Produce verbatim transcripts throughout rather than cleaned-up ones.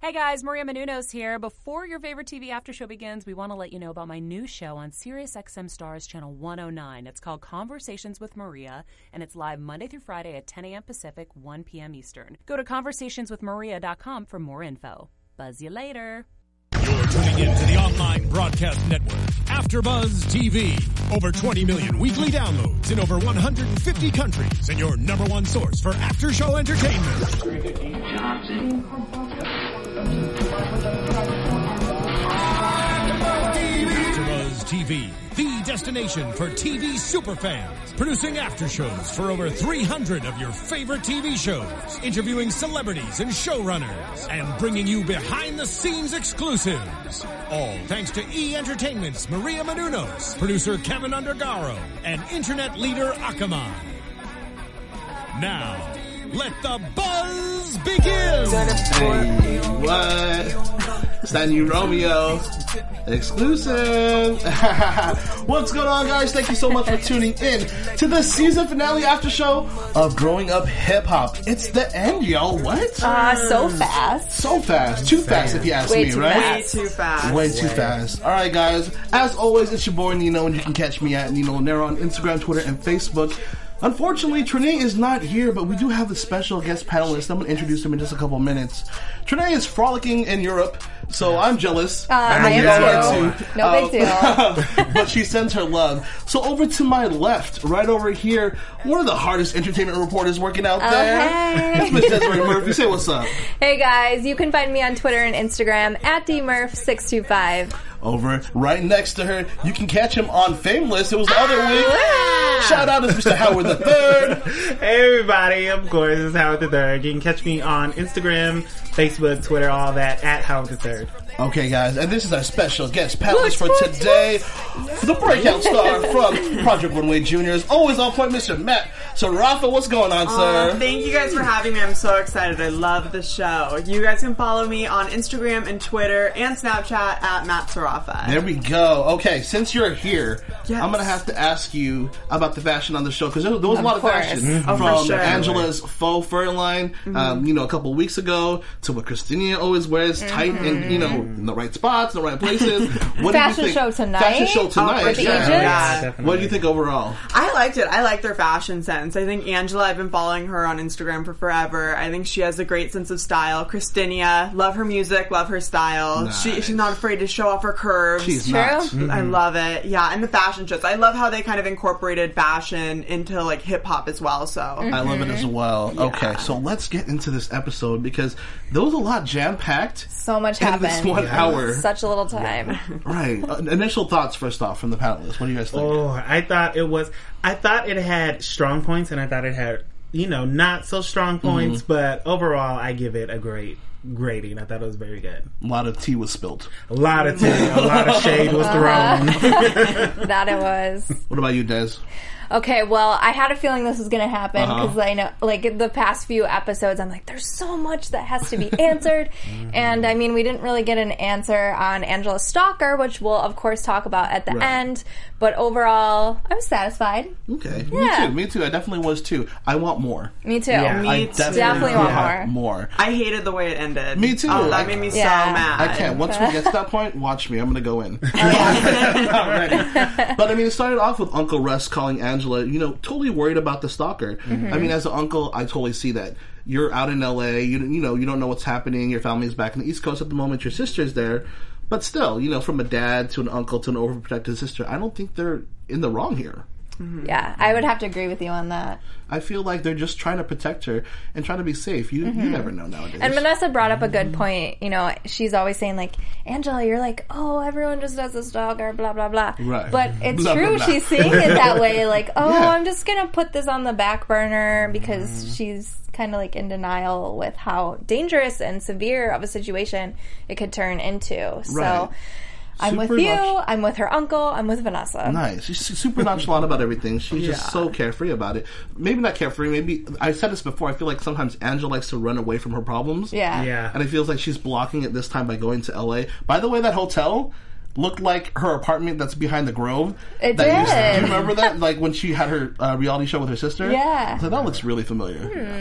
Hey guys, Maria Menounos here. Before your favorite T V after show begins, we want to let you know about my new show on SiriusXM Stars Channel one oh nine. It's called Conversations with Maria, and it's live Monday through Friday at ten a.m. Pacific, one p.m. Eastern. Go to conversation with maria dot com for more info. Buzz you later. You're tuning in to the online broadcast network, AfterBuzz T V. Over twenty million weekly downloads in over one hundred fifty countries, and your number one source for after-show entertainment. AfterBuzz T V, the destination for T V superfans, producing after shows for over three hundred of your favorite T V shows, interviewing celebrities and showrunners, and bringing you behind-the-scenes exclusives. All thanks to E! Entertainment's Maria Menounos, producer Kevin Undergaro, and internet leader Akamai. Now, let the buzz begin! Hey, what? It's that new Romeo. Exclusive. What's going on, guys? Thank you so much for tuning in to the season finale after show of Growing Up Hip Hop. It's the end, yo. What? Uh, so fast. So fast. Too fast, if you ask Way me, too right? fast. Way too fast. Way too fast. All right, guys. As always, it's your boy Nino, and you can catch me at Nino Nero on Instagram, Twitter, and Facebook. Unfortunately, Trinae is not here, but we do have a special guest panelist. I'm going to introduce him in just a couple minutes. Trinae is frolicking in Europe, so I'm jealous. Uh, I am too. No big deal. But she sends her love. So over to my left, right over here, one of the hardest entertainment reporters working out Oh, there. hey. It's Miss Desiree Murphy. Say what's up. Hey guys, you can find me on Twitter and Instagram at D Murph six two five. Over right next to her, you can catch him on Fameless. It was the other week. Shout out to Mister Howard the Third. Hey everybody, of course, it's Howard the Third. You can catch me on Instagram, Facebook, Twitter, all that, at Howard the Third. Okay, guys, and this is our special guest panelist for today. The breakout star from Project Runway Juniors, always on point, Mister Matt. So, Rafa, what's going on, sir? Uh, thank you guys for having me. I'm so excited. I love the show. You guys can follow me on Instagram and Twitter and Snapchat at Matt Sarafa. There we go. Okay, since you're here, Yes. I'm going to have to ask you about the fashion on the show, because there, there was a Of lot of course. fashion. Mm-hmm. Oh, for From sure. Angela's faux fur line, Mm-hmm. um, you know, a couple of weeks ago, to what Christina always wears, tight and, you know, in the right spots, in the right places. What Fashion do you think? show tonight? Fashion show tonight. with the yeah. agents? Yeah, definitely. What do you think overall? I liked it. I like their fashion sense. I think Angela, I've been following her on Instagram for forever. I think she has a great sense of style. Christina, love her music, love her style. Nice. She, she's not afraid to show off her curves. She's True. not. Mm-hmm. I love it. Yeah, and the fashion shows. I love how they kind of incorporated fashion into like hip hop as well. So I love it as well. Okay, so let's get into this episode, because there was a lot jam-packed So much in happened. this one hour. Such a little time. Right. Uh, initial thoughts first off from the panelists. What do you guys think? Oh, I thought it was. I thought it had strong points, and I thought it had, you know, not so strong points. Mm-hmm. But overall, I give it a great grading. I thought it was very good. A lot of tea was spilled. A lot of tea, a lot of shade was thrown. That it was. What about you, Des? Okay, well, I had a feeling this was going to happen Uh-huh. because I know, like, the past few episodes, I'm like, there's so much that has to be answered. And, I mean, we didn't really get an answer on Angela Stalker, which we'll, of course, talk about at the Right. end. But overall, I was satisfied. Okay. Yeah. Me too. Me too. I definitely was too. I want more. Me too. Yeah. Me I too. definitely, Definitely want want more. more. I hated the way it ended. Me too. Oh, that I- made me Yeah. so mad. I can't. Once we get to that point, watch me. I'm going to go in. I'm not ready. But I mean, it started off with Uncle Russ calling Angela, you know, totally worried about the stalker. I mean, as an uncle, I totally see that. You're out in L A, you, you know, you don't know what's happening. Your family's back in the East Coast at the moment. Your sister's there. But still, you know, from a dad to an uncle to an overprotective sister, I don't think they're in the wrong here. Yeah, I would have to agree with you on that. I feel like they're just trying to protect her and trying to be safe. You you never know nowadays. And Vanessa brought up a good point. You know, she's always saying, like, Angela, you're like, oh, everyone just does this stalker, blah, blah, blah. Right. But it's Blah, blah, true. blah. She's saying it that way. Like, oh, Yeah. I'm just going to put this on the back burner because she's kind of like in denial with how dangerous and severe of a situation it could turn into. So Right. I'm Super with you. nonch- I'm with her uncle. I'm with Vanessa. Nice. She's su- super nonchalant about everything. She's just Yeah. so carefree about it. Maybe not carefree. Maybe I said this before. I feel like sometimes Angela likes to run away from her problems. Yeah. Yeah. And it feels like she's blocking it this time by going to L A. By the way, that hotel looked like her apartment that's behind the Grove. It that used- did. do you remember that? Like when she had her uh, reality show with her sister? Yeah. So that looks really familiar.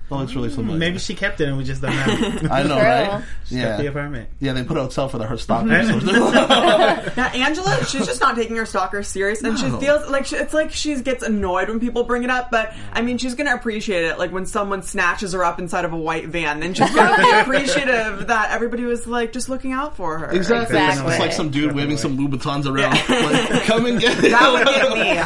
That looks really familiar. Maybe she kept it and we just don't know. I know, True. right? She Yeah. kept the apartment. Yeah, they put a hotel for the, her stalker. Now, Angela, she's just not taking her stalker serious, and she No. feels like she, it's like she gets annoyed when people bring it up. But I mean, she's gonna appreciate it. Like when someone snatches her up inside of a white van, then she's gonna be appreciative that everybody was like just looking out for her. Exactly. Exactly. It's like some dude waving some Louboutins around. Like, come and get it. That would get me.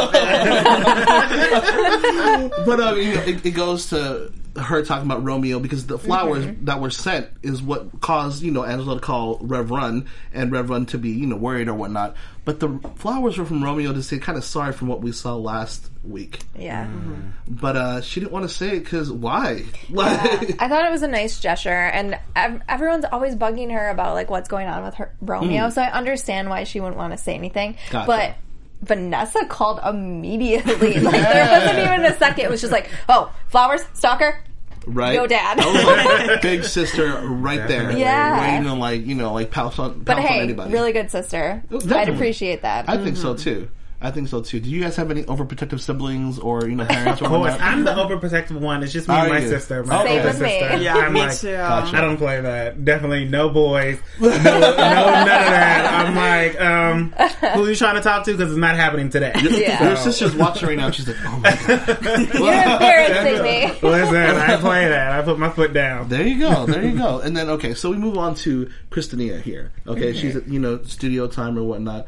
I hop it. But um, you know, it, it goes to her talking about Romeo because the flowers mm-hmm. that were sent is what caused, you know, Angela to call Rev Run and Rev Run to be, you know, worried or whatnot. But the flowers were from Romeo to say kind of sorry from what we saw last week. Yeah. Mm-hmm. But uh, she didn't want to say it because why? Yeah. I thought it was a nice gesture, and ev- everyone's always bugging her about like what's going on with her Romeo. Mm. So I understand why she wouldn't want to say anything. Gotcha. But Vanessa called immediately. Like there wasn't even a second. It was just like, oh, flowers, stalker. Right, Yo, Dad. That was like big sister right there. Yeah. Waiting to like, you know, like pounce on, pounce But on hey, anybody. really good sister. Definitely. I'd appreciate that. I think so too. I think so too. Do you guys have any overprotective siblings or, you know, parents or Of course, whatnot? I'm the overprotective one. It's just me Are and my you? sister. My Same older with me. sister. Yeah, I'm me like, too. Gotcha. I don't play that. Definitely no boys. No, no none of that. I'm like, um, who are you trying to talk to? Because it's not happening today. Yeah. Your sister's watching right now. She's like, oh my God. You're embarrassing me. Listen, I play that. I put my foot down. There you go. There you go. And then, okay, so we move on to Christinia here. Okay, mm-hmm. She's at, you know, studio time or whatnot.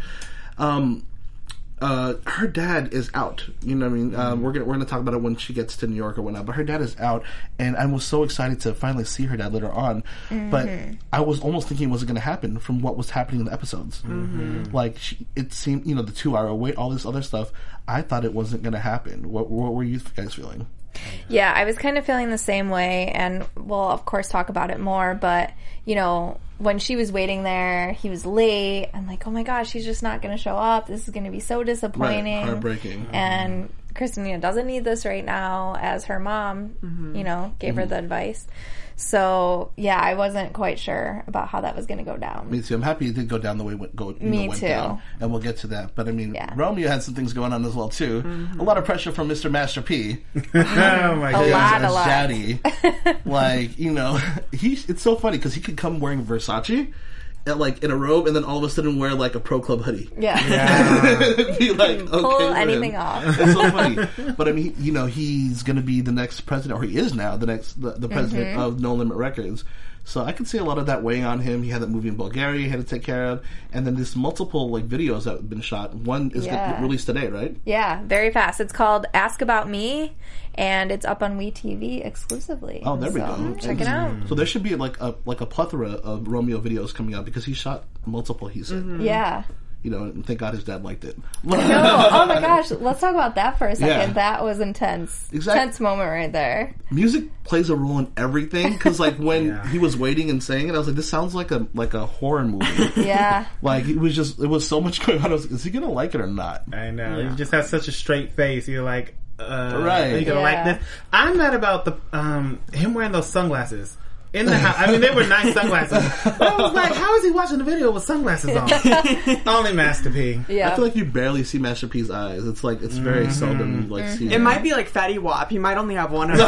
Um, uh, her dad is out. You know what I mean? Um, we're gonna we're gonna talk about it when she gets to New York or whatnot. But her dad is out, and I was so excited to finally see her dad later on. Mm-hmm. But I was almost thinking it wasn't gonna happen from what was happening in the episodes. Mm-hmm. Like she, it seemed, you know, the two hour wait, all this other stuff. I thought it wasn't gonna happen. What what were you guys feeling? Yeah, I was kind of feeling the same way, and we'll of course talk about it more, but you know, when she was waiting there, he was late. I'm like, oh my gosh, he's just not going to show up. This is going to be so disappointing. Right, heartbreaking. And Christina doesn't need this right now, as her mom, mm-hmm. you know, gave mm-hmm. her the advice. So, yeah, I wasn't quite sure about how that was going to go down. Me too. I'm happy it did go down the way it went, go, you Me know, went too. down. And we'll get to that. But, I mean, yeah. Romeo had some things going on as well, too. Mm-hmm. A lot of pressure from Mister Master P. Oh, my God. A lot, a lot. Daddy. Like, you know, he, it's so funny because he could come wearing Versace. And like in a robe, and then all of a sudden wear like a Pro Club hoodie. Yeah, yeah. Be like, okay, pull anything off. It's so funny, but I mean, you know, he's going to be the next president, or he is now the next the, the president mm-hmm. of No Limit Records. So I can see a lot of that weighing on him. He had that movie in Bulgaria he had to take care of, and then there's multiple like videos that have been shot. One is yeah. get released today, right? Yeah, very fast. It's called Ask About Me, and it's up on WeTV exclusively. Oh, there so we go. Check it out. So there should be like a like a plethora of Romeo videos coming out because he shot multiple. He said, mm-hmm. yeah. You know, and thank God his dad liked it. No, oh my gosh, let's talk about that for a second. Yeah. That was intense. Exactly. Intense moment right there. Music plays a role in everything because, like, when yeah. he was waiting and saying it, I was like, "This sounds like a like a horror movie." Yeah, like it was just it was so much going on. I was like, is he gonna like it or not? I know. Yeah. He just has such a straight face. You're like, uh, right? Are you gonna yeah. like this? I'm mad about the um him wearing those sunglasses. In the house. I mean, they were nice sunglasses. But I was like, how is he watching the video with sunglasses on? Only Master P. Yeah. I feel like you barely see Master P's eyes. It's like, it's very mm-hmm. seldom you like mm-hmm. see It him. might be like Fetty Wap. He might only have one of them.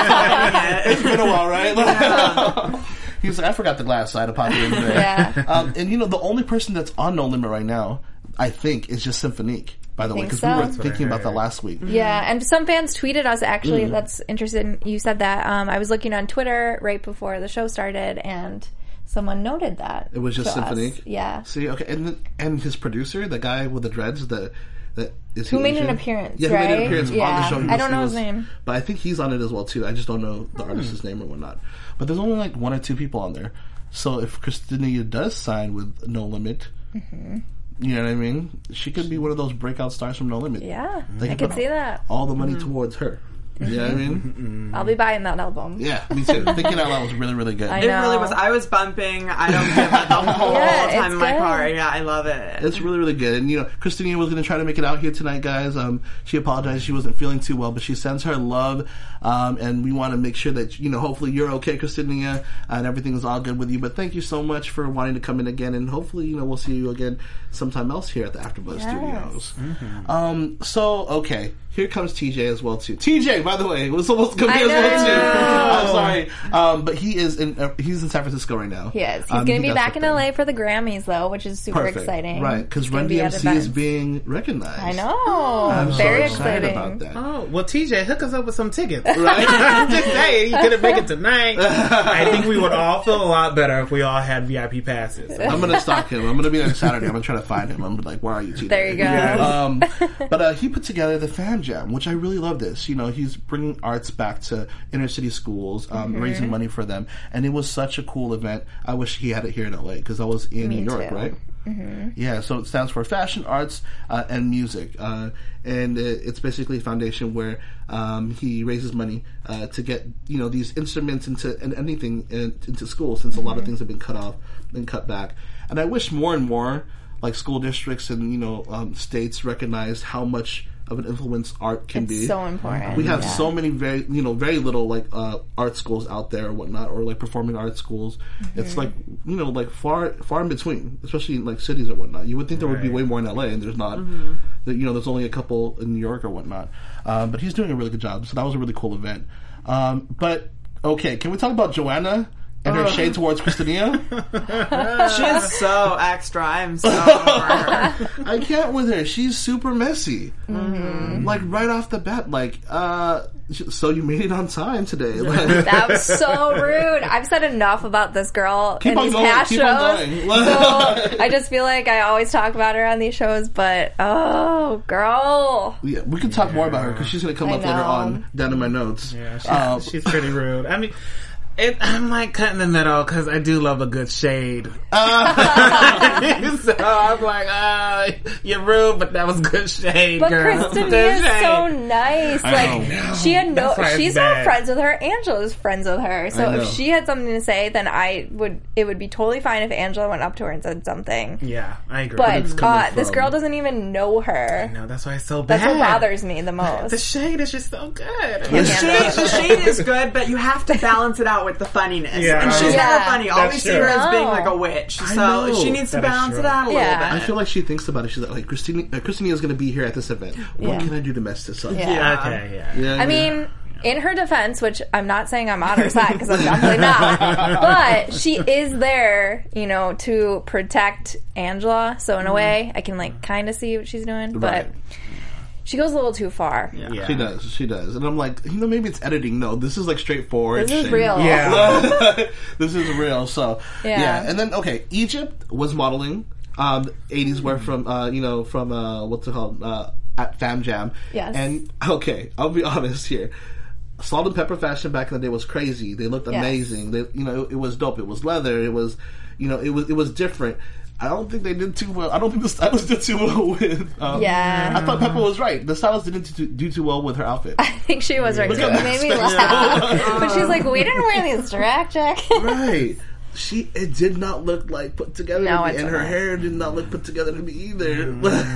It's been a while, right? Yeah. He's like, I forgot the glass, so I had to pop it in there. Yeah. Um, and you know, the only person that's on No Limit right now, I think, is just Symphonique. By the way, because so. we were thinking about that last week. Yeah, and some fans tweeted us, actually, mm. that's interesting. You said that. Um, I was looking on Twitter right before the show started, and someone noted that. It was just Symphonique? Us. Yeah. See, okay, and and his producer, the guy with the dreads, the that is who made Asian? an appearance, yeah, right? who made an appearance yeah. on the show. He I was, don't know was, his name. But I think he's on it as well, too. I just don't know the artist's name or whatnot. But there's only like one or two people on there. So if Christina does sign with No Limit... Mm-hmm. You know what I mean? She could be one of those breakout stars from No Limit. Yeah, they I could see that. All the money mm-hmm. towards her. You know what I mean? I'll be buying that album. Yeah, me too. Thinking Out Loud was really, really good. I It know. really was. I was bumping. I don't give it the whole Yeah, time it's in my good. car. Yeah, I love it. It's really, really good. And, you know, Christina was going to try to make it out here tonight, guys. Um, she apologized. She wasn't feeling too well, but she sends her love. Um, and we want to make sure that, you know, hopefully you're okay, Christina, and everything is all good with you. But thank you so much for wanting to come in again. And hopefully, you know, we'll see you again sometime else here at the AfterBuzz Yes. Studios. Mm-hmm. Um, so, okay. Here comes T J as well, too. T J, my by the way. It was almost going to be as well, too. I'm sorry. Um, but he is in, uh, he's in San Francisco right now. He is. He's Um, going to be that's back in something. L A for the Grammys, though, which is super Perfect. exciting. Right, because He's gonna Run be D M at C is events. being recognized. I know. I'm Very so excited exciting. about that. Oh, well, T J, hook us up with some tickets. Right? I'm just saying, you couldn't make it tonight. I think we would all feel a lot better if we all had V I P passes. I'm going to stalk him. I'm going to be there on Saturday. I'm going to try to find him. I'm gonna be like, where are you, T J? There you go. Um, but uh, he put together the Fam Jam, which I really love this. You know, he's bringing arts back to inner city schools, um, Mm-hmm. raising money for them. And it was such a cool event. I wish he had it here in L A because I was in Me New York, too. right? Mm-hmm. Yeah, so it stands for Fashion, Arts, uh, and Music. Uh, and it, it's basically a foundation where um, he raises money uh, to get, you know, these instruments into and anything in, into school, since Mm-hmm. a lot of things have been cut off and cut back. And I wish more and more, like, school districts and, you know, um, states recognized how much of an influence art can It's be. so important. We have yeah. so many very, you know, very little like uh, art schools out there or whatnot, or like performing arts schools. Mm-hmm. It's like, you know, like far, far in between, especially in like cities or whatnot. You would think there would be Right. way more in L A, and there's not. Mm-hmm. The- You know, there's only a couple in New York or whatnot. Um, but he's doing a really good job. So that was a really cool event. Um, but okay, can we talk about Joanna and her shade towards Christina? She is so extra. I'm so over her. I can't with her. She's super messy. Mm-hmm. Like right off the bat, like, uh, so you made it on time today. Like, That was so rude. I've said enough about this girl Keep in on these going, past keep shows. on going. So I just feel like I always talk about her on these shows, but oh, girl. yeah, we can talk more about her because she's going to come I up later know. on down in my notes. Yeah, she's, Uh, she's pretty rude. I mean, it, I'm like cut in the middle because I do love a good shade. Uh, So I'm like, ah, you're rude, but that was good shade, But girl. Christina Good is shade. so nice. I Like know. she had no. That's why it's She's not bad. friends with her. Angela's friends with her. So I know. if she had something to say, then I would. It would be totally fine if Angela went up to her and said something. Yeah, I agree. But it's coming uh, this from- girl doesn't even know her. no, that's why it's so bad. That's what bothers me the The most. shade is just so good. The shade, the shade is good, but you have to balance it out with the funniness. Yeah. And she's Yeah. never funny. All That's we see true. her as being No. like a witch. So know. she needs to That is balance true. it out a Yeah. little I bit. feel like she thinks about it. She's like, Christina, uh, Christina is going to be here at this event. What Yeah. can I do to mess this up? Yeah. Yeah, okay, yeah. Yeah, I mean, in her defense, which I'm not saying I'm on her side because I'm definitely not, but she is there, you know, to protect Angela. So in a way, I can like kind of see what she's doing, but Right. she goes a little too far. Yeah. She does. She does. And I'm like, you know, maybe it's editing. No, this is like straightforward. This is shit. real. Yeah. This is real. So yeah. Yeah. And then okay, Egypt was modeling. Um, eighties were from uh, you know, from uh, what's it called? Uh, at Fam Jam. Yes. And okay, I'll be honest here. Salt and Pepper fashion back in the day was crazy. They looked Yes. amazing. They, you know, it, it was dope. It was leather. It was, you know, it was it was different. I don't think they did too well. I don't think the stylist did too well with. Um, Yeah. I thought Pepper was right. The stylist didn't do, do too well with her outfit. I think she was right too. at It made me that space. laugh. But she's like, we didn't wear these drag jackets. Right. She it did not look like put together No, to me, it's and her not. hair did not look put together to me either.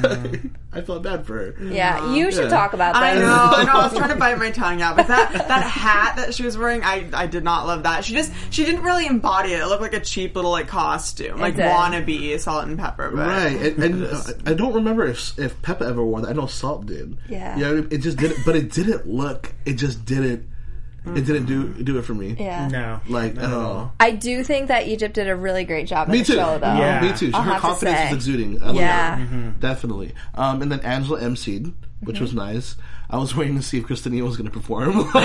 I felt bad for her. Yeah, you should Yeah. talk about this. I know, I know. I was trying to bite my tongue out, but that that hat that she was wearing, I I did not love that. She just she didn't really embody it. It looked like a cheap little like costume, like did. wannabe Salt and Pepper. But Right, and, and uh, I don't remember if if Peppa ever wore that. I know Salt did. Yeah. yeah. It just didn't, but it didn't look. It just didn't. It didn't do do it for me. Yeah. No. Like, not at oh. all. I do think that Egypt did a really great job Me in the too. show, though. Yeah. Me too. I'll Her have to confidence say. is exuding. I love Yeah. that. Definitely. Um, and then Angela emceed, which Mm-hmm. was nice. I was waiting to see if Christina was going to perform. Me too.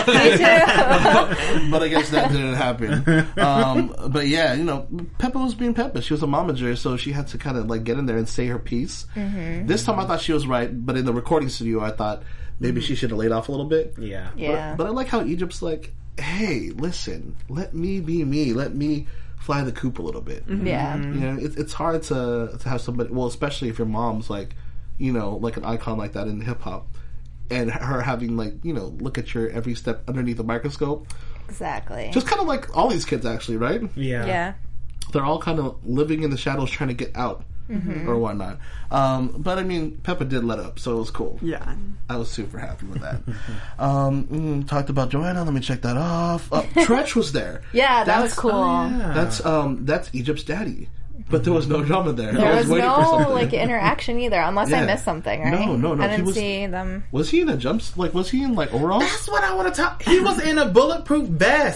But I guess that didn't happen. Um, but yeah, you know, Peppa was being Peppa. She was a momager, so she had to kind of like get in there and say her piece. Mm-hmm. This time I thought she was right, but in the recording studio I thought maybe she should have laid off a little bit. Yeah. Yeah. But, but I like how Egypt's like, hey, listen, let me be me. Let me fly the coop a little bit. Yeah. You know, it, it's hard to to have somebody. Well, especially if your mom's like, you know, like an icon like that in hip hop, and her having like, you know, look at your every step underneath a microscope. Exactly. Just kind of like all these kids, actually, right? Yeah. Yeah. They're all kind of living in the shadows, trying to get out or whatnot. Um, but I mean, Peppa did let up, so it was cool. yeah. I was super happy with that. um, mm, talked about Joanna. Let me check that off. Uh, Tretch was there. Yeah, that was That's- cool. Yeah. That's um, that's Egypt's daddy. but there was no drama there. There I was, was waiting for no something. like interaction either, unless I Yeah. missed something, right? No, no, no. I He didn't was- see them. Was he in a jumps? Like, was he in like overalls? That's what I want to talk. He was in a bulletproof vest.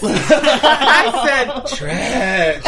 I said trash.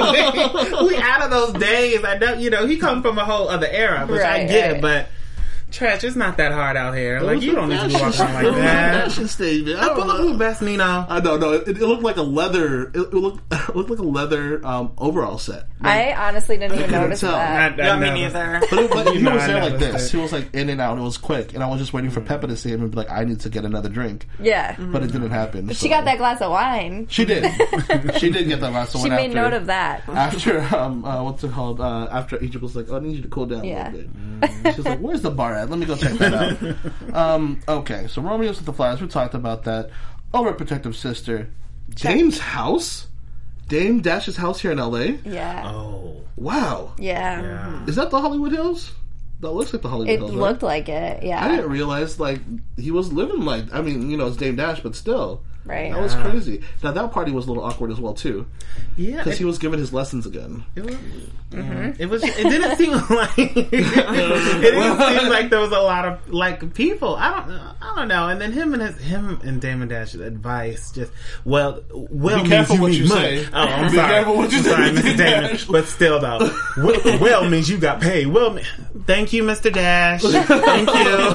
Like, we out of those days. I know, you know, he come from a whole other era, which I Right, get, right. but trash. It's not that hard out here. It Like was you a don't need to be fashion- walking like it was a that. fashion statement. I A don't bulletproof know. vest, Nino. I don't know. It, it looked like a leather. It, it looked it looked like a leather um, overall set. I honestly didn't even couldn't notice tell. that. I- I Yeah, me never- neither. But it was like, he No, was I there like noticed this. it. He was like in and out. It was quick, and I was just waiting for Peppa to see him and be like, "I need to get another drink," Yeah. but it didn't happen. She so- got that glass of wine. She did. She did get that last one. She made after, note of that. After um, uh, what's it called? Uh, after Egypt was like, "Oh, I need you to cool down Yeah. a little bit." She's like, "Where's the bar at? Let me go check that out." Um, okay, so Romeo's with the Flyers. We talked about that. Overprotective sister. Dame's house? Dame Dash's house here in L A? Yeah. Oh, Wow. Yeah. yeah. Is that the Hollywood Hills? That looks like the Hollywood It Hills, right? looked like it. Yeah. I didn't realize, like, he was living like, I mean, you know, it's Dame Dash, but still. Right. That was crazy. Now, that party was a little awkward as well, too. Yeah, Because it, he was giving his lessons again. it was. It was. It didn't seem like. it didn't seem like there was a lot of like people. I don't. know. I don't know. And then him and his him and Damon Dash's advice just well. Well, Be means careful you what need you money. say. Oh, I'm Be sorry. careful what you I'm say, sorry, Mister Mister Damon. Dash. But still, though, well, well means you got paid. Well, me- thank you, Mister Dash. Thank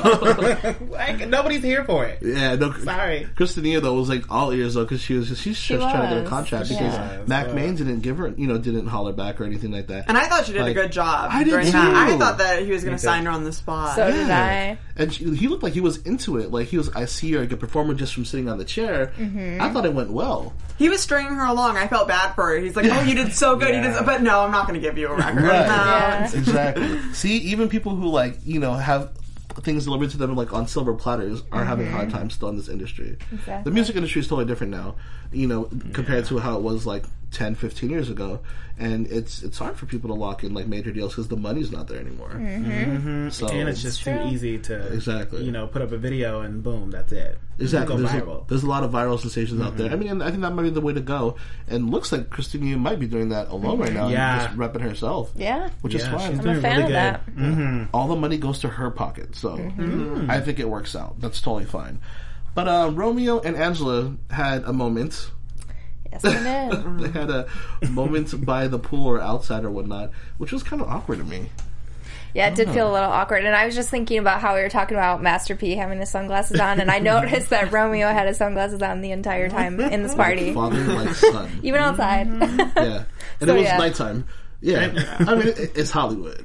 you. Like nobody's here for it. Yeah, no. Sorry. Christina, though, was like all ears, though, because she was just, she's just trying to get a was. contract She because was, Mac but- Main didn't give her, you know, didn't holler back or anything like that. And I thought she did Like, a good job I did during too. that. I thought that he was going Me to too. sign her on the spot. So did Yeah. I. And she, he looked like he was into it. Like, he was, I see you're a good performer just from sitting on the chair. Mm-hmm. I thought it went well. He was stringing her along. I felt bad for her. He's like, "Oh, you did so good." Yeah. You did, so, but no, I'm not going to give you a record. Right. No. Yeah. Exactly. See, even people who, like, you know, have things delivered to them like on silver platters are having a hard time still in this industry. Exactly. The music industry is totally different now, you know, compared to how it was like ten, fifteen years ago. And it's it's hard for people to lock in like major deals because the money's not there anymore. Mm-hmm. So And it's just too true. easy to Exactly. you know, put up a video and boom, that's it. Exactly. Go There's a, viral. there's a lot of viral sensations out there. I mean, and I think that might be the way to go. And looks like Christina might be doing that alone right now. Yeah. And just repping herself. Yeah. Which is Yeah, fine. she's I'm a doing fan really of good. that. Mm-hmm. All the money goes to her pocket. So Mm-hmm. I think it works out. That's totally fine. But uh, Romeo and Angela had a moment. Yes, I did. They had a moment by the pool or outside or whatnot, which was kind of awkward to me. Yeah, it did feel a little awkward. And I was just thinking about how we were talking about Master P having his sunglasses on, and I noticed that Romeo had his sunglasses on the entire time in this party, Father like son. even outside. Yeah. And So, it was yeah. nighttime. Yeah. I mean, it, it's Hollywood.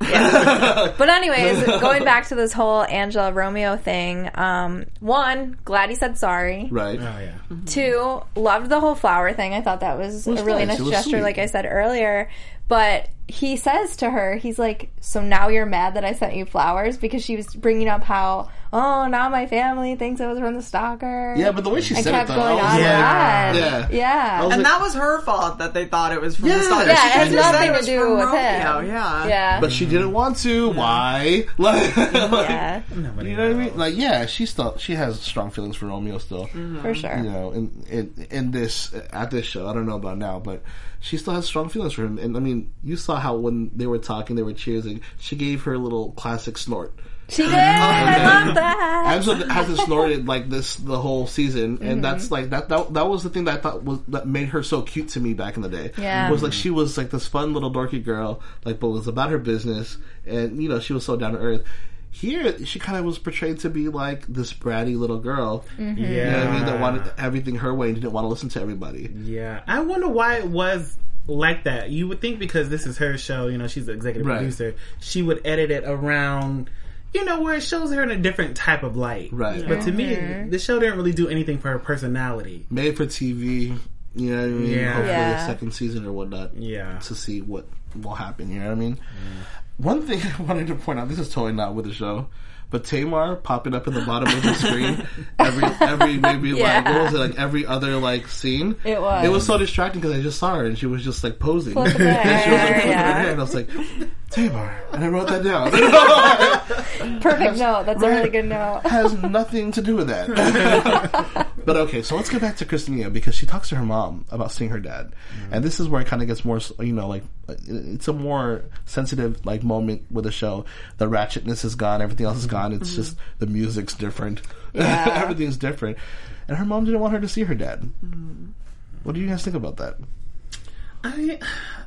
But anyways, going back to this whole Angela Romeo thing, um, one, glad he said sorry. Right. Oh yeah. Two, loved the whole flower thing. I thought that was, was a really nice. nice It was gesture, sweet. like I said earlier. But he says to her, he's like, so now you're mad that I sent you flowers? Because she was bringing up how, oh, now my family thinks it was from the stalker. Yeah, but the way she and said kept it, though, going I was on and Yeah. on. Yeah. Yeah. I was And like- that was her fault that they thought it was from Yeah. the start. Yeah, She it has just said nothing it to was do from with Romeo. him. Yeah. Yeah. But she didn't want to. Why? Like, Yeah, Nobody you know what I knows. mean? Like, yeah, she still she has strong feelings for Romeo still. for sure. You know, in, in in this at this show, I don't know about now, but she still has strong feelings for him. And I mean, you saw how when they were talking, they were cheering. She gave her little classic snort. She did. I love that. Angela hasn't snorted like this the whole season, and that's like that, that. That was the thing that I thought was that made her so cute to me back in the day. Yeah. Was like she was like this fun little dorky girl, like but was about her business, and you know she was so down to earth. Here, she kind of was portrayed to be like this bratty little girl. Yeah. You know what I mean? That wanted everything her way and didn't want to listen to everybody. Yeah, I wonder why it was like that. You would think because this is her show, you know, she's the executive Right. producer, she would edit it around, you know, where it shows her in a different type of light. Right. But to me, the show didn't really do anything for her personality. Made for T V. You know what I mean? Yeah. Hopefully Yeah. a second season or whatnot. Yeah. To see what will happen. You know what I mean? One thing I wanted to point out. This is totally not with the show. But Tamar popping up in the bottom of the screen every every maybe like Yeah. what was it like every other like scene. It was. It was so distracting because I just saw her and she was just like posing. Flipping her and she was like hair, flipping her yeah. hair and I was like Tamar, and I wrote that down. Perfect note. That's a really good note. Has nothing to do with that. But okay, so let's get back to Christina because she talks to her mom about seeing her dad, mm-hmm. and this is where it kind of gets more, you know, like it's a more sensitive like moment with the show. The ratchetness is gone, everything else is gone. It's mm-hmm. just the music's different, yeah. everything's different, and her mom didn't want her to see her dad. Mm-hmm. What do you guys think about that? I.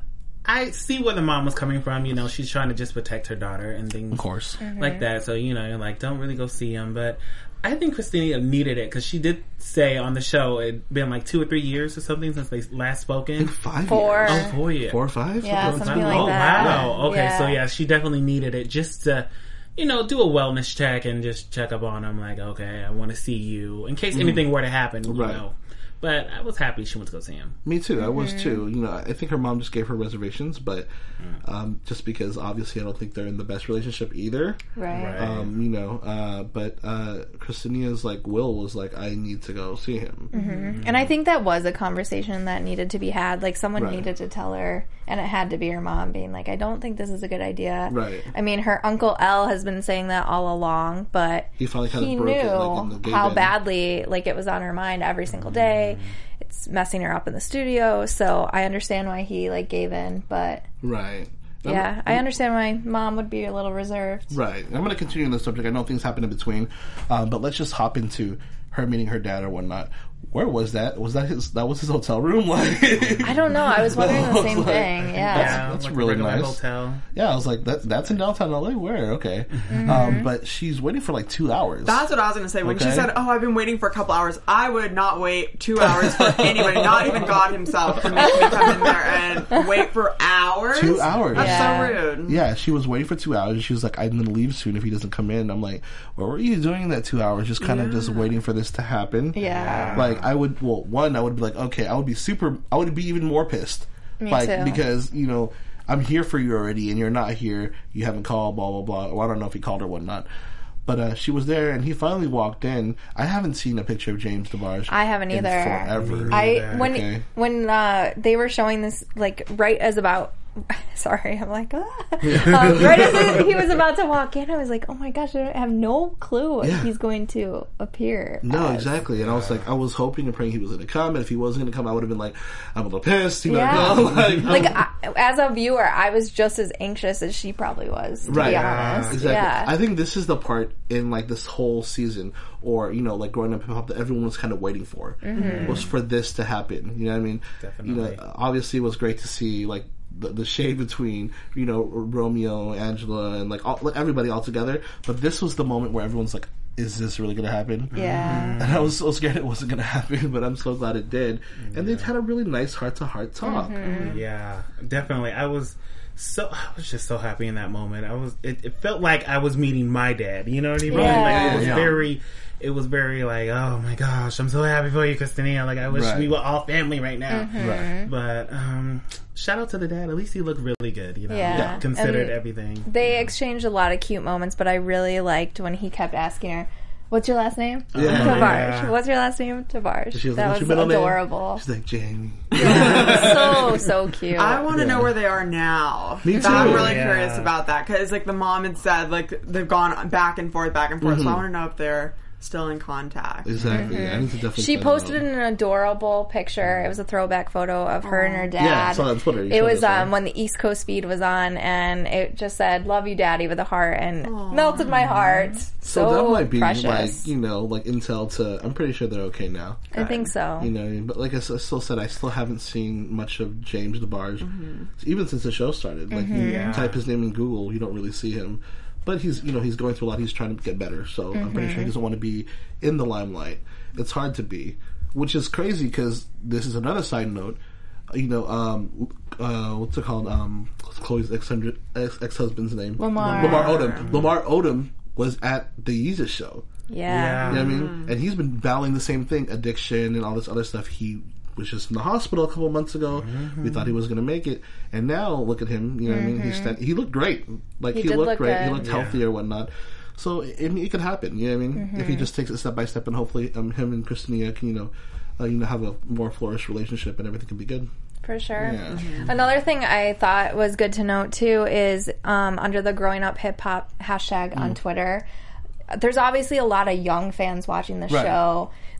I see where the mom was coming from. You know, she's trying to just protect her daughter and things, of course, mm-hmm. like that. So you know, you're like, don't really go see him. But I think Christina needed it because she did say on the show it'd been like two or three years or something since they last spoken. Five four. years. Oh, four years. Four or five. Yeah, something, something like oh, that. Oh wow. Okay, yeah. so yeah, she definitely needed it just to, you know, do a wellness check and just check up on him. Like, okay, I want to see you in case mm-hmm. anything were to happen. You right. know. But I was happy she went to go see him. Me too. I mm-hmm. was too. You know, I think her mom just gave her reservations, but um, just because obviously I don't think they're in the best relationship either. Right. right. Um, you know, uh, but uh, Christina's like Will was like, I need to go see him. Mm-hmm. Mm-hmm. And I think that was a conversation that needed to be had. Like someone right. needed to tell her, and it had to be her mom being like, I don't think this is a good idea. Right. I mean, her Uncle L has been saying that all along, but he finally kind he of broke knew it, like, in the gay how bed. badly like it was on her mind every single day. It's messing her up in the studio, so I understand why he like gave in, but right. Yeah, I'm, I understand why mom would be a little reserved. Right. I'm going to continue on this subject. I know things happen in between, uh, but let's just hop into her meeting her dad or whatnot. Where was that? Was that his? That was his hotel room? Like, I don't know. I was wondering the same like, thing. Yeah, that's, that's like really nice. Hotel. Yeah, I was like, that, that's in downtown L A. Where? Okay, mm-hmm. um, but she's waiting for like two hours. That's what I was going to say. When okay. she said, "Oh, I've been waiting for a couple hours," I would not wait two hours for anybody, not even God Himself, to make me come in there and wait for hours. Two hours. That's yeah. so rude. Yeah, she was waiting for two hours. She was like, "I'm going to leave soon if he doesn't come in." I'm like, "What were you doing that two hours? Just kind yeah. of just waiting for this to happen?" Yeah. Like I would. Well, one, I would be like, okay, I would be super. I would be even more pissed. Me like too. Because you know I'm here for you already, and you're not here. You haven't called. Blah blah blah. Well, I don't know if he called or whatnot. But uh, she was there, and he finally walked in. I haven't seen a picture of James DeBarge. I haven't either. Forever. I when okay. when uh, they were showing this, like right as about. Sorry, I'm like, ah. um, right as he was about to walk in, I was like, oh my gosh, I have no clue what yeah. he's going to appear. No, as. exactly. And I was like, I was hoping and praying he was going to come. And if he wasn't going to come, I would have been like, I'm a little pissed. You know, yeah. like, like I, as a viewer, I was just as anxious as she probably was. To right. be honest, exactly. Yeah. I think this is the part in like this whole season, or you know, like growing up hip hop, that everyone was kind of waiting for, mm-hmm. was for this to happen. You know what I mean? Definitely. You know, obviously, it was great to see like. The, the shade between, you know, Romeo, Angela, and like, all, like everybody all together. But this was the moment where everyone's like, is this really going to happen? Yeah. And I was so scared it wasn't going to happen, but I'm so glad it did. Yeah. And they had a really nice heart-to-heart talk. Mm-hmm. Yeah, definitely. I was so, I was just so happy in that moment. I was, it, it felt like I was meeting my dad, you know what I mean? Yeah. Like, it was yeah. very... It was very like, oh my gosh, I'm so happy for you, Christina. Like, I wish right. we were all family right now. Mm-hmm. Right. But um, shout out to the dad. At least he looked really good. You know, Yeah. yeah. considered And everything. They exchanged a lot of cute moments, but I really liked when he kept asking her, "What's your last name?" Yeah. Tavarge. Yeah. What's your last name? Tavarge. She was That like, was "What's your middle adorable. name?" She's like, Jamie. Yeah. so so cute. I want to Yeah. know where they are now. Me too. I'm really Yeah. curious about that because, like, the mom had said, like, they've gone back and forth, back and forth. Mm-hmm. So I want to know if they're still in contact. Exactly. Mm-hmm. I need to definitely. She find posted out. an adorable picture. It was a throwback photo of her and her dad. Yeah, I saw that on Twitter. You It showed was us, right? um, when the East Coast feed was on, and it just said "Love you, Daddy" with a heart, and Aww. melted my heart. So, So that might be precious. like, you know, like intel to. I'm pretty sure they're okay now. I think so. You know, but like I, s- I still said, I still haven't seen much of James DeBarge, Mm-hmm. even since the show started. Like, you Yeah. type his name in Google, you don't really see him. But he's, you know, he's going through a lot. He's trying to get better. So I'm pretty sure he doesn't want to be in the limelight. It's hard to be, which is crazy because this is another side note. You know, um, uh, what's it called? Um, Chloe's ex ex husband's name, Lamar. Lamar Odom. Lamar Odom was at the Yeezus show. Yeah. You know what I mean? And he's been battling the same thing, addiction and all this other stuff. He was just in the hospital a couple of months ago. Mm-hmm. We thought he was going to make it. And now, look at him. You know what I mean? He's sta- he looked great. Like, He he, did looked look great. good. He looked Yeah. healthy or whatnot. So, I mean, it could happen. You know what I mean? If he just takes it step by step and hopefully um, him and Christina can, you know, uh, you know, have a more flourished relationship and everything can be good. For sure. Yeah. Another thing I thought was good to note too is um, under the Growing Up Hip Hop hashtag Mm. on Twitter, there's obviously a lot of young fans watching the Right. show that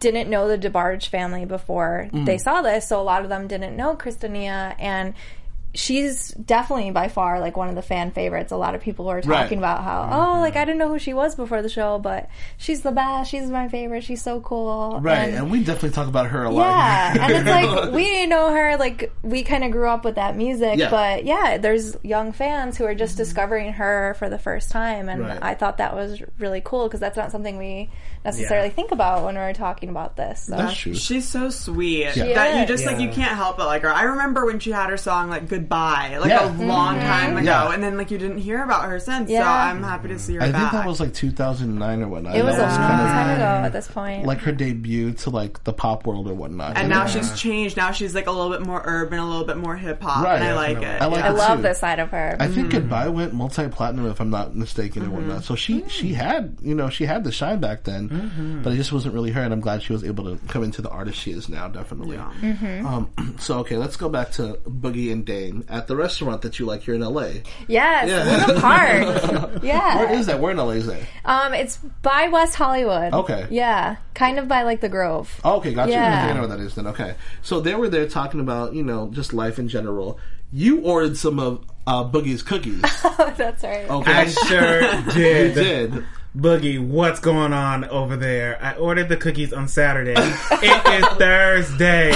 didn't know the DeBarge family before mm. they saw this, so a lot of them didn't know Christina, and she's definitely by far like one of the fan favorites. A lot of people were talking right. about how, mm-hmm. oh, like I didn't know who she was before the show, but she's the best. She's my favorite. She's so cool. Right, and, and we definitely talk about her a yeah, lot. Yeah, and it's like we know her. Like we kind of grew up with that music, yeah. but yeah, there's young fans who are just discovering her for the first time, and right. I thought that was really cool because that's not something we necessarily yeah. think about when we're talking about this. So. That's true. She's so sweet yeah. that you just yeah. like you can't help but like her. I remember when she had her song like Goodbye, like yeah. a long mm-hmm. time ago, yeah. and then like you didn't hear about her since. Yeah. So I'm happy to see her I back. think that was like two thousand nine or whatnot. It was that a was long kind of, time ago at this point. like her debut to like the pop world or whatnot. And now yeah. she's changed. Now she's like a little bit more urban, a little bit more hip hop, Right. and I Yeah, like no, it. I like yeah. I it love too. this side of her. I think mm-hmm. Goodbye went multi-platinum, if I'm not mistaken, mm-hmm. and whatnot. So she mm-hmm. she had you know she had the shine back then, mm-hmm. but it just wasn't really her. And I'm glad she was able to come into the artist she is now. Definitely. Yeah. Mm-hmm. Um, so okay, let's go back to Boogie and Dame at the restaurant that you like here in L A. Yes, Yeah. Luna Park. Yeah. Where is that? Where in L A is that? Um, it's by West Hollywood. Okay. Yeah, kind of by like the Grove. Oh, okay, gotcha. Yeah. Okay, I know what that is then. Okay. So they were there talking about, you know, just life in general. You ordered some of uh, Boogie's cookies. Oh, that's right. Okay. I sure did. You did. Boogie, what's going on over there? I ordered the cookies on Saturday. It is Thursday.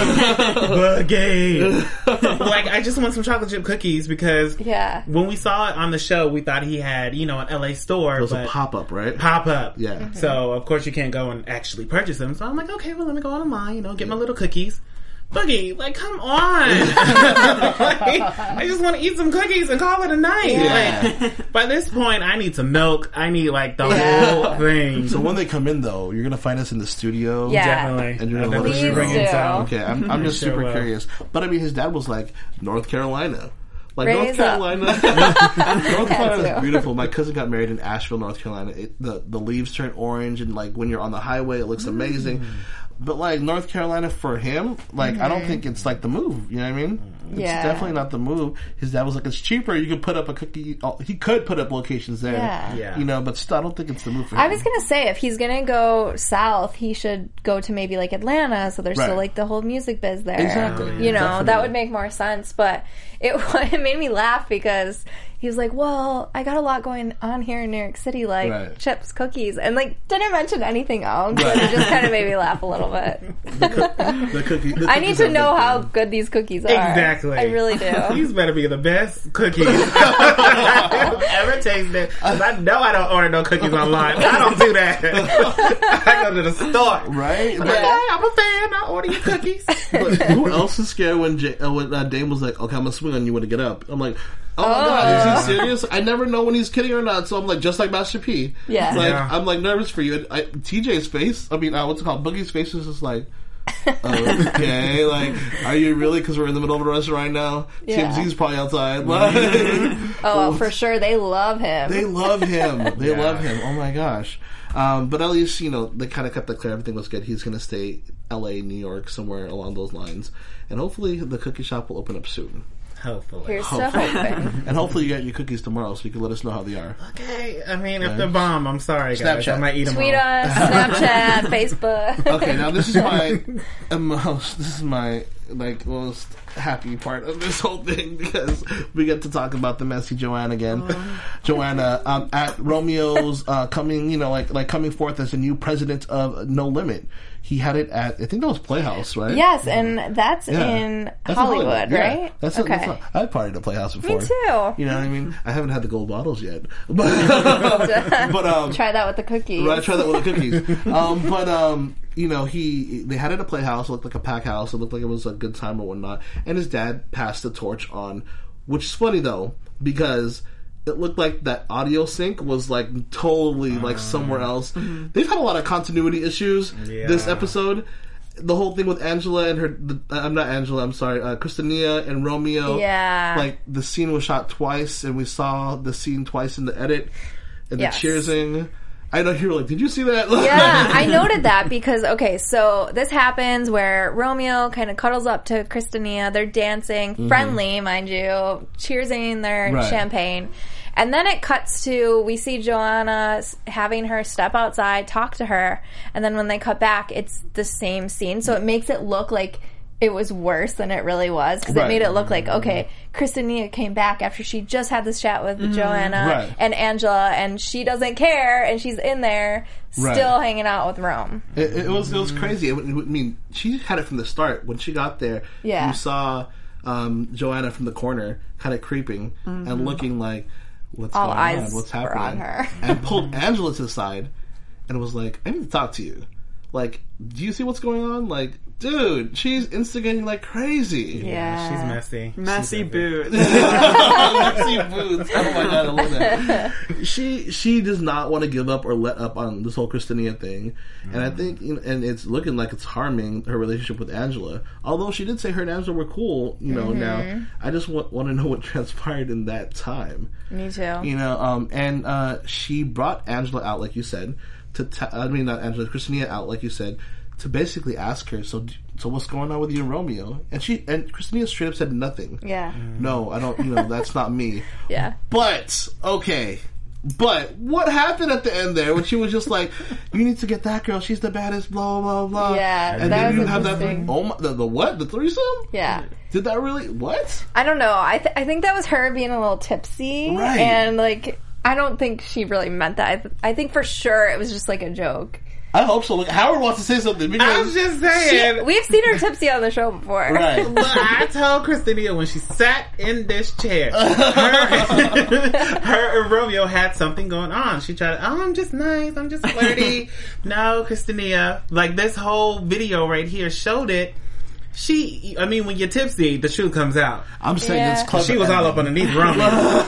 Boogie. Like, I just want some chocolate chip cookies because Yeah. when we saw it on the show, we thought he had, you know, an L A store. It was but a pop-up, right? Pop-up. Yeah. Mm-hmm. So, of course, you can't go and actually purchase them. So I'm like, okay, well, let me go online, you know, get my little cookies. Boogie, like, come on. Like, I just want to eat some cookies and call it a night. Yeah. Like, by this point, I need some milk. I need, like, the Yeah. whole thing. So when they come in, though, you're going to find us in the studio. Yeah. Definitely. And you're going to I'll let us definitely bring in do. some. Okay, I'm, I'm just Sure super will. curious. But, I mean, his dad was like, North Carolina. Like, Raise North up. Carolina. North Carolina too. is beautiful. My cousin got married in Asheville, North Carolina. It, the, the leaves turn orange, and, like, when you're on the highway, it looks amazing. But, like, North Carolina for him, like, mm-hmm. I don't think it's, like, the move. You know what I mean? It's Yeah. definitely not the move. His dad was like, it's cheaper. You could put up a cookie. Oh, he could put up locations there. Yeah. Yeah. You know, but still, I don't think it's the move for him. I was gonna say if he's gonna go south, he should go to maybe like Atlanta, so there's Right. still like the whole music biz there. Exactly. You know, Definitely. that would make more sense. But it it made me laugh because he was like, "Well, I got a lot going on here in New York City, like Right. chips, cookies, and like didn't mention anything else." But it just kind of made me laugh a little bit. the cookie, the I need cookies to are know big how thing. good these cookies are. Exactly. I really do. These better be the best cookies I've ever tasted. 'Cause I know I don't order no cookies online. I don't do that. I go to the store. Right? Like, hey, I'm a fan. I order your cookies. But who else is scared when, J- uh, when uh, Dame was like, okay, I'm going to swing on you when to get up? I'm like, oh my Oh. god, is he serious? I never know when he's kidding or not, so I'm like, just like Master P. Yeah. Like, Yeah. I'm like nervous for you. And I, T J's face, I mean, uh, what's it called? Boogie's face was just like, okay, like, are you really? Because we're in the middle of a restaurant right now. Yeah. T M Z's probably outside. Like, Oh, for sure, they love him. they love him. They Yeah. love him. Oh my gosh. Um, but at least, you know, they kind of kept that clear. Everything was good. He's going to stay L A, New York, somewhere along those lines. And hopefully the cookie shop will open up soon. Hopefully. Here's to hoping. And hopefully you get your cookies tomorrow so you can let us know how they are. Okay, I mean, if they're bomb, I'm sorry, guys. Snapchat. I might eat them Tweet all. us, Snapchat, Facebook. Okay, now this is my uh, most, this is my like most happy part of this whole thing because we get to talk about the messy Joanna again. Joanna um, at Romeo's uh, coming, you know, like like coming forth as a new president of No Limit. He had it at I think that was Playhouse, right? Yes, and that's Yeah. in That's in Hollywood, Yeah. right? That's okay. That's not, I've partied at Playhouse before. Me too. You know what I mean? I haven't had the gold bottles yet, but but um, Try that with the cookies. Right, try that with the cookies. um, but um, you know, he they had it at a Playhouse. It looked like a pack house. It looked like it was a good time or whatnot. And his dad passed the torch on, which is funny though because it looked like that audio sync was like totally like somewhere else. They've had a lot of continuity issues Yeah. this episode. The whole thing with Angela and her, the, I'm not Angela, I'm sorry, uh, Christina and Romeo. Yeah. Like, the scene was shot twice, and we saw the scene twice in the edit, and Yes. the cheersing. I know you were like, did you see that? Yeah, I noted that because, okay, so this happens where Romeo kind of cuddles up to Christina. They're dancing, friendly, mind you, cheersing their Right. champagne. And then it cuts to, we see Joanna s- having her step outside, talk to her, and then when they cut back, it's the same scene. So it makes it look like it was worse than it really was, because Right. it made it look like, okay, Christina came back after she just had this chat with Joanna Right. and Angela, and she doesn't care, and she's in there still Right. hanging out with Rome. It, it was it was crazy. I mean, she had it from the start. When she got there, Yeah. you saw um, Joanna from the corner, kind of creeping and looking like, "What's All going eyes on? What's were happening?" on her. And pulled Angela to the side and was like, "I need to talk to you. Like, do you see what's going on? Like, dude, she's instigating like crazy." Yeah. She's messy. Messy boots. Messy boots. Oh my god, I love that. She she does not want to give up or let up on this whole Christinia thing, and I think, you know, and it's looking like it's harming her relationship with Angela. Although she did say her and Angela were cool, you know. Now I just want, want to know what transpired in that time. Me too. You know, um, and uh, she brought Angela out, like you said, to ta- I mean not Angela, Christinia out, like you said, to basically ask her, so so what's going on with you and Romeo? And she and Christina straight up said nothing. Yeah. No, I don't. You know, that's not me. Yeah. But okay. But what happened at the end there when she was just like, "You need to get that girl. She's the baddest." Blah blah blah. Yeah, and that then was you have that. interesting. Oh my, the, the what? The threesome? Yeah. Did that really? What? I don't know. I th- I think that was her being a little tipsy, Right. and like I don't think she really meant that. I, th- I think for sure it was just like a joke. I hope so. Look, Howard wants to say something because I was just saying. We've seen her tipsy on the show before. right. Look, I told Christina when she sat in this chair, her, her and Romeo had something going on. She tried to, oh, I'm just nice, I'm just flirty. No, Christina, like this whole video right here showed it. She, I mean, when you're tipsy, the truth comes out. I'm saying Yeah. it's clever. She was all editing. up underneath Romeo.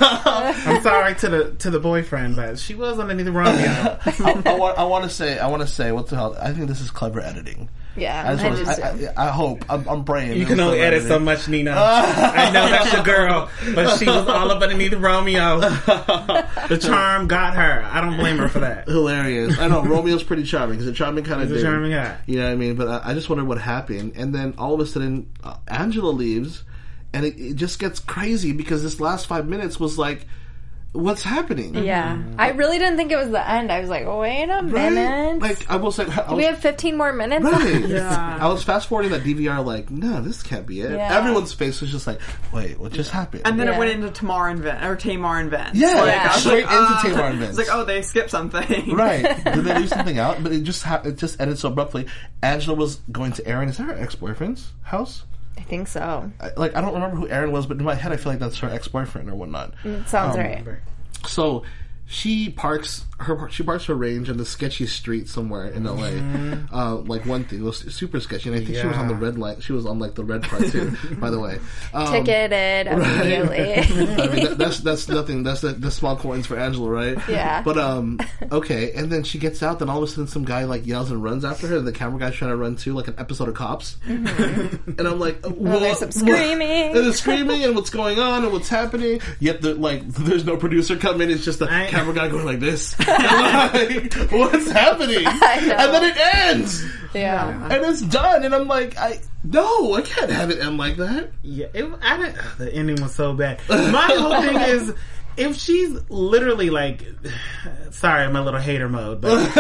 I'm sorry to the to the boyfriend, but she was underneath Romeo. I, I want. I want to say. I want to say. What the hell? I think this is clever editing. Yeah. I, just I wanna, just- I, I, I hope. I'm, I'm praying. You it can was only clever edit so editing. much, Nina. I know that's your girl, but she was all up underneath Romeo. The charm got her. I don't blame her for that. Hilarious. I know Romeo's pretty charming. He's a charming kind of He's a dude. charming guy. You know what I mean? But I, I just wondered what happened, and then all of a sudden, uh, Angela leaves, and it, it just gets crazy because this last five minutes was like, what's happening? Yeah. I really didn't think it was the end. I was like, wait a Right? minute. Like I will say, I was, we have fifteen more minutes. right. Yeah. I was fast forwarding that D V R, like, no, this can't be it. Yeah. Everyone's face was just like, wait, what just happened? And then Yeah. it went into Tamar and Vin, or Tamar and Vin. Yeah, Like, Yeah. I was straight like, into uh, Tamar and Vince. It's like, oh, they skipped something. Right. Did they leave something out? But it just ha- it just ended so abruptly. Angela was going to Aaron. Is that her ex-boyfriend's house? I think so. I, like, I don't remember who Aaron was, but in my head I feel like that's her ex-boyfriend or whatnot. It sounds Um, right. So she parks her she parks her range on the sketchy street somewhere in L A. Mm-hmm. Uh, like one thing, it was super sketchy, and I think she was on the Yeah. red light. She was on like the red part too. By the way, um, Ticketed immediately. I mean, that, that's that's nothing. That's the, the small coins for Angela, right? Yeah. But um, okay. And then she gets out. Then all of a sudden, some guy like yells and runs after her. And the camera guy's trying to run too, like an episode of Cops. Mm-hmm. And I'm like, what? Oh, there's some screaming. What? And there's screaming and what's going on and what's happening. Yet the like, there's no producer coming. It's just the I- camera guy going like this. And like, what's happening? I know. And then it ends. Yeah. And it's done. And I'm like, I no, I can't have it end like that. Yeah, it, I didn't. The ending was so bad. My whole thing is, if she's literally like, sorry, I'm a little hater mode, but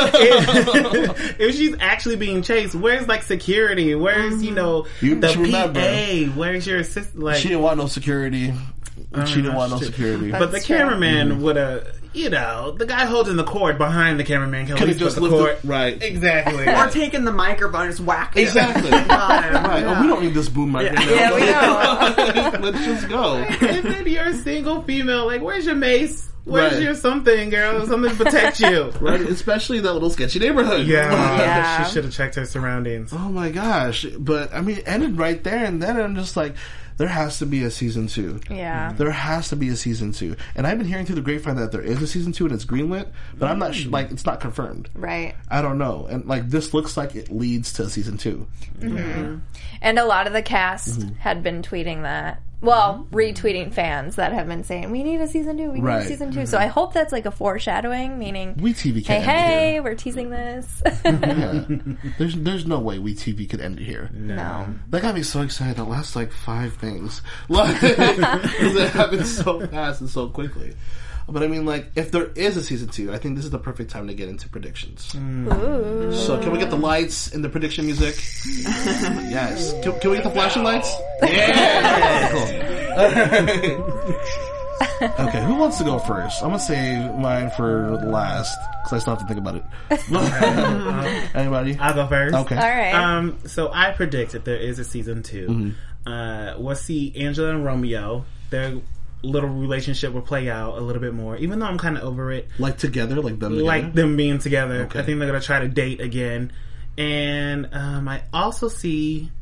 if, if she's actually being chased, where's like security? Where's you know You the should remember. P A? Where's your assistant? Like, She didn't want no security. She didn't want no shit. security. but the That's true. cameraman would have, you know, the guy holding the cord behind the cameraman can at Could least have just put the lifted, cord right? exactly. Or taking the microphone and just whack it. Exactly. God, Right. yeah. Oh, we don't need this boom mic. Right Yeah, now. we know. Let's just go. And then you're a single female. Like, where's your mace? Where's Right. your something, girl? Something to protect you. Right, especially that little sketchy neighborhood. Yeah, Yeah. she should have checked her surroundings. Oh my gosh! But I mean, it ended right there, and then I'm just like, there has to be a season two. Yeah. There has to be a season two, and I've been hearing through the grapevine that there is a season two and it's greenlit, but I'm not sh- like it's not confirmed. Right. I don't know, and like this looks like it leads to a season two. And a lot of the cast had been tweeting that. Well, retweeting fans that have been saying, we need a season two, we need Right. a season two. So I hope that's like a foreshadowing, meaning, We T V hey, can't end it hey, here. we're teasing this. Yeah. There's there's no way We T V could end it here. No. That got me so excited. The last like five things, like, because it happened so fast and so quickly. But I mean, like, if there is a season two, I think this is the perfect time to get into predictions. Ooh. So can we get the lights and the prediction music? Yes. Can, can we get the flashing lights? Yeah. Cool. Okay, who wants to go first? I'm gonna save mine for last because I still have to think about it. Anybody? I'll go first. Okay. All right. Um, so I predict that there is a season two. Mm-hmm. Uh, we'll see Angela and Romeo. Their little relationship will play out a little bit more, even though I'm kind of over it. Like together, like them together? Like them being together. Okay. I think they're gonna try to date again. And um, I also see,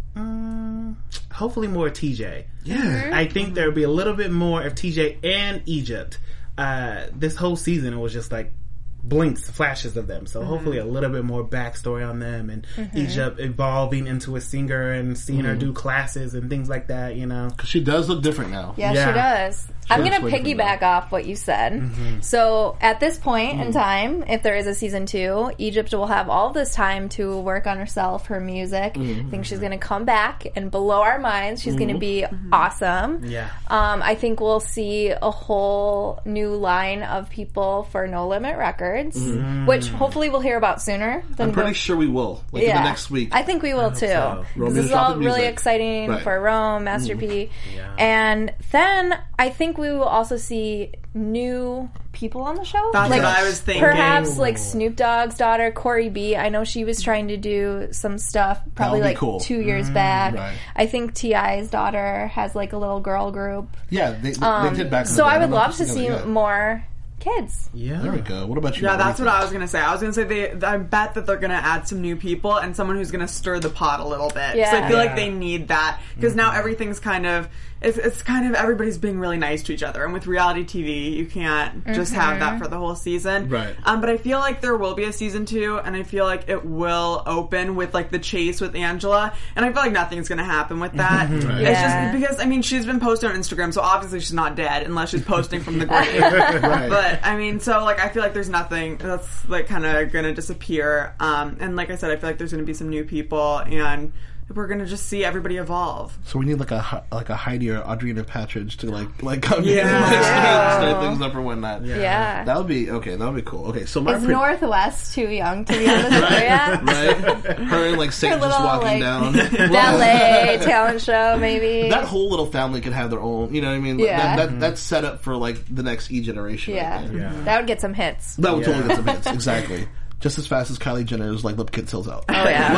um, hopefully more T J. Yeah. I think there'll be a little bit more of T J and Egypt. Uh, this whole season, it was just like blinks, flashes of them. So mm-hmm. hopefully a little bit more backstory on them and mm-hmm. Egypt evolving into a singer and seeing mm-hmm. her do classes and things like that, you know. Because she does look different now. Yeah, Yeah. she does. She I'm looks going to way different piggyback off what you said. Mm-hmm. So at this point in time, if there is a season two, Egypt will have all this time to work on herself, her music. Mm-hmm. I think she's going to come back and blow our minds. She's going to be awesome. Yeah. Um, I think we'll see a whole new line of people for No Limit Records, which hopefully we'll hear about sooner. Than I'm pretty the- sure we will. Like in the next week. I think we will too. so. 'Cause Romeo's This is all dropping really music. exciting Right. for Rome, Master P. Yeah. And then I think we will also see new people on the show. That's like, what I was thinking. Perhaps like Snoop Dogg's daughter, Corey B. I know she was trying to do some stuff probably That would be like cool. two years back. right. I think T I's daughter has like a little girl group. Yeah, they, they, Um, they did back in so the day. I would don't know if love it's to see together yet. more kids. Yeah. There we go. What about you? Yeah, What do that's you what think? I was gonna say. I was gonna say they. I bet that they're gonna add some new people and someone who's gonna stir the pot a little bit. Yeah. So I feel like Yeah. they need that because now everything's kind of. It's, it's kind of everybody's being really nice to each other, and with reality T V, you can't just have that for the whole season. Right. Um, but I feel like there will be a season two, and I feel like it will open with like the chase with Angela, and I feel like nothing's gonna happen with that. It's Yeah. just because I mean she's been posting on Instagram, so obviously she's not dead unless she's posting from the grave. Right. But I mean, so like I feel like there's nothing that's like kind of gonna disappear. Um, and like I said, I feel like there's gonna be some new people, and we're gonna just see everybody evolve. So we need like a Hi- like a Heidi or Audrina Patridge to like like come Yeah. in and like start, Yeah. start things up or whatnot. Yeah. That would be okay. That would be cool. Okay, so my Is pre- Northwest too young to be on the show yet? right, her and like Satan just little, walking like, down. Ballet talent show, maybe. That whole little family could have their own. You know what I mean? Yeah. That, that that's set up for like the next E generation. right yeah. there. Yeah. That would get some hits. That would Yeah. totally get some hits. Exactly. Just as fast as Kylie Jenner's like Lip Kit Tills out. Oh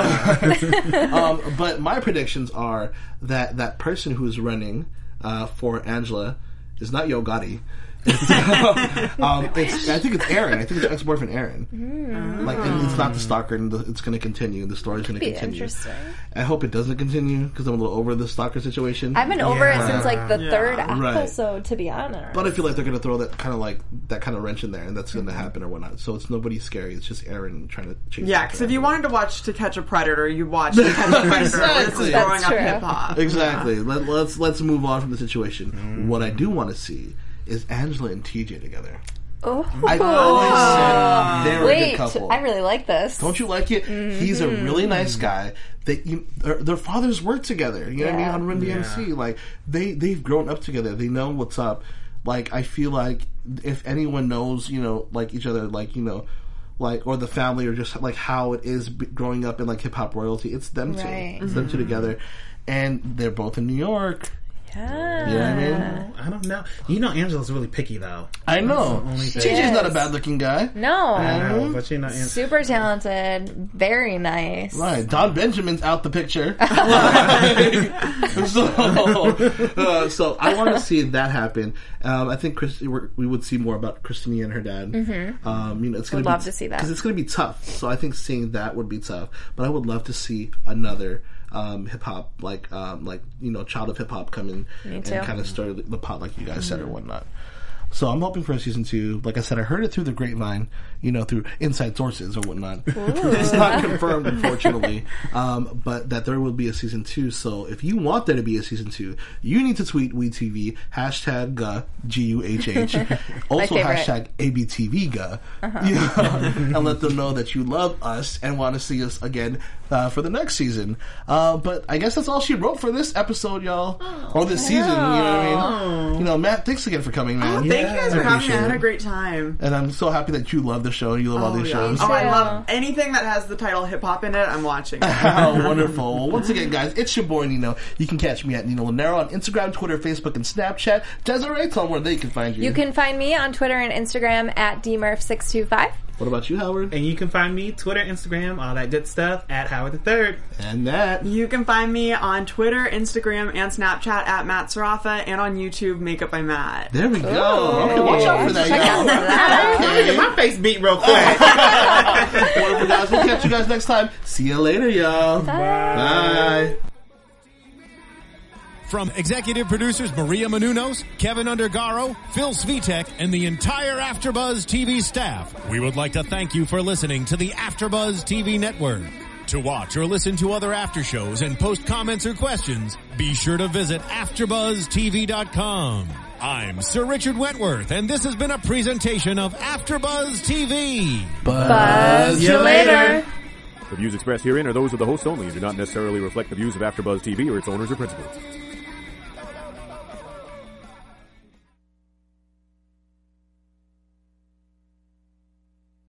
yeah. um, but my predictions are that that person who is running uh, for Angela is not Yo Gotti. It's, um, it's, I think it's Aaron. I think it's ex-boyfriend Aaron. Mm. Like, and it's not the stalker, and the, it's going to continue. The story's going to Be continue. interesting. I hope it doesn't continue because I'm a little over the stalker situation. I've been over Yeah. it since like the Yeah. third Right. episode, to be honest. But I feel like they're going to throw that kind of like that kind of wrench in there, and that's going Mm-hmm. to happen or whatnot. So it's nobody scary. It's just Aaron trying to chase. Yeah, after because if you Angela. wanted to watch To Catch a Predator, you watch To Catch a Predator. This Exactly. is That's growing up true. hip hop. Exactly. Let, let's let's move on from the situation. What I do want to see is Angela and T J together. Oh. I've always said they're a good Wait, couple. I really like this. Don't you like it? He's a really nice guy. That you, their, their fathers work together. You know what I mean? Yeah. On Run D M C, Yeah. like they they've grown up together. They know what's up. Like I feel like if anyone knows, you know, like each other, like you know, like or the family or just like how it is b- growing up in like hip hop royalty, it's them two. Right. It's them two together, and they're both in New York. Yeah. You know what I mean? I don't know. You know, Angela's really picky though. I know. only T thing. J's not a Yes. bad looking guy. No. I know, but you know, Ang- Super talented. Very nice. Right, Don Benjamin's out the picture. so, uh, so I want to see that happen. Um, I think Chris, we're, we would see more about Christina and her dad. Mm-hmm. Um, you know, it's going Would love to see that. because it's going to be tough. So I think seeing that would be tough. But I would love to see another um, hip hop, like um, like you know, child of hip hop come in and too. kind of stir the pot, like you guys said or whatnot. So I'm hoping for a season two. Like I said, I heard it through the grapevine, you know, through inside sources or whatnot. It's not confirmed, unfortunately, um, but that there will be a season two. So if you want there to be a season two, you need to tweet WeTV, hashtag G U, G U H H, also favorite. hashtag A B T V G U, you know, and let them know that you love us and want to see us again uh, for the next season. Uh, but I guess that's all she wrote for this episode, y'all, or this season. You know what I mean? You know, Matt, thanks again for coming, man. Thank Thank you guys for I having me. I appreciate had a it. great time. And I'm so happy that you love the show and you love all these yeah. shows. Oh, I too. love anything that has the title hip hop in it. I'm watching. Oh, wonderful. Well, once again, guys, it's your boy Nino. You can catch me at Nino Lanero on Instagram, Twitter, Facebook, and Snapchat. Desiree, tell them where they can find you. You can find me on Twitter and Instagram at D Murph six two five. What about you, Howard? And you can find me Twitter, Instagram, all that good stuff at Howard the Third. And Matt. You can find me on Twitter, Instagram, and Snapchat at Matt Sarafa, and on YouTube, Makeup by Matt. There we go. Okay, watch out for that, Check out y'all. that. Let me get my face beat real quick. Wonderful, guys. We'll catch you guys next time. See you later, y'all. Bye. From executive producers Maria Menounos, Kevin Undergaro, Phil Svitek, and the entire AfterBuzz T V staff, we would like to thank you for listening to the AfterBuzz T V network. To watch or listen to other after shows and post comments or questions, be sure to visit after buzz T V dot com. I'm Sir Richard Wentworth, and this has been a presentation of AfterBuzz T V. Buzz you later. The views expressed herein are those of the hosts only and do not necessarily reflect the views of AfterBuzz T V or its owners or principals.